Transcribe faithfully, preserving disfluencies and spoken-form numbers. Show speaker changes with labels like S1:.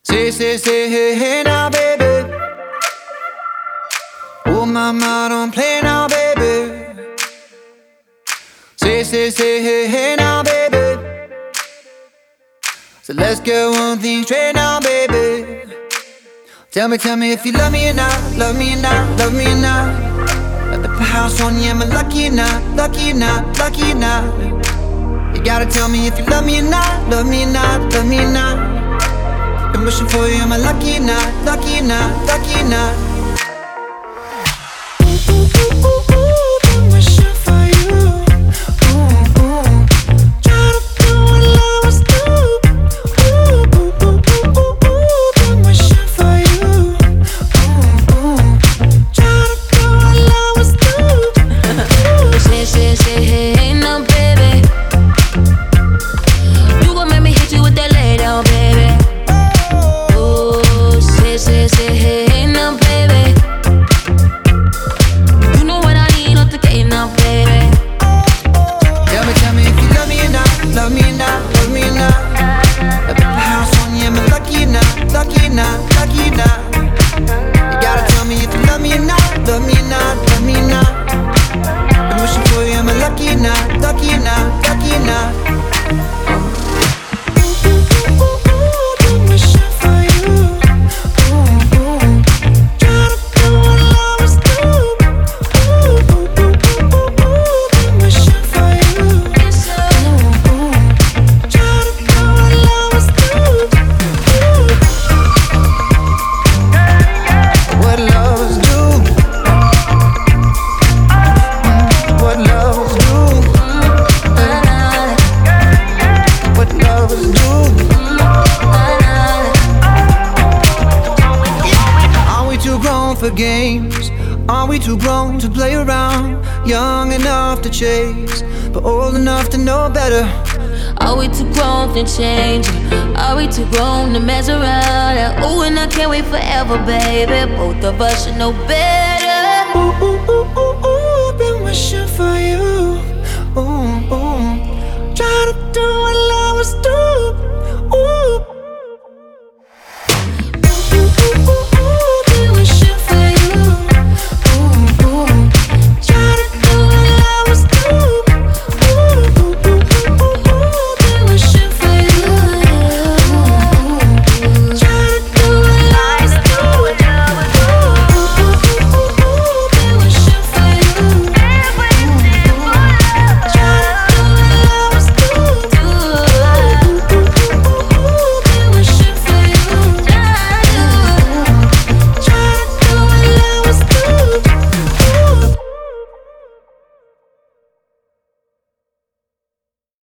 S1: Say, say, say, hey, hey now, baby. Oh, mama, don't play now, baby. Say, say, say, hey, hey now, baby. So let's get one thing straight now, baby. Tell me, tell me if you love me or not, love me or not, love me or not. At the house on you, am I lucky or not, lucky or not, lucky or not? You gotta tell me if you love me or not, love me or not, love me or not. Been wishing for you, am I lucky or not, lucky or not, lucky or not? Ooh, ooh, ooh, ooh, ooh, been wishing for you. Ooh, ooh. Try to do what lovers do. Ooh, ooh, ooh, ooh, ooh, ooh, been wishing for you. Ooh, ooh. Try to do what lovers do. Ooh.
S2: Say, say, say, hey, hey, now, baby. You gon' make me hit you with that lay down, baby. Oh, say, say, say, hey, hey, now, baby. You know what I need, not the game now, baby.
S1: Tell me, tell me if you love me or not, love me or not, love me or not. At the house on you, am I lucky or not, lucky or not, lucky or not? You gotta tell me if you love me or not, love me or not, love me or not. Been wishing for you, am I lucky or not, lucky or not, lucky or not? Ooh, ooh, ooh, ooh, ooh, been wishing for you. Ooh, ooh. Try to do what lovers do. Ooh, ooh, ooh, ooh, ooh, ooh, been wishing for you. Ooh, ooh. Try to do what lovers do. Ooh. What lovers do. What lovers do. What lovers do. Are we too grown for games? Are we too grown to play around? Young enough to chase, but old enough to know better.
S2: Are we too grown to change? Are we too grown to mess around? Ooh, and I can't wait forever, baby. Both of us should know better.
S1: Ooh, ooh, ooh, ooh, ooh, been wishing for you. Ooh, ooh. Try to do what lovers do.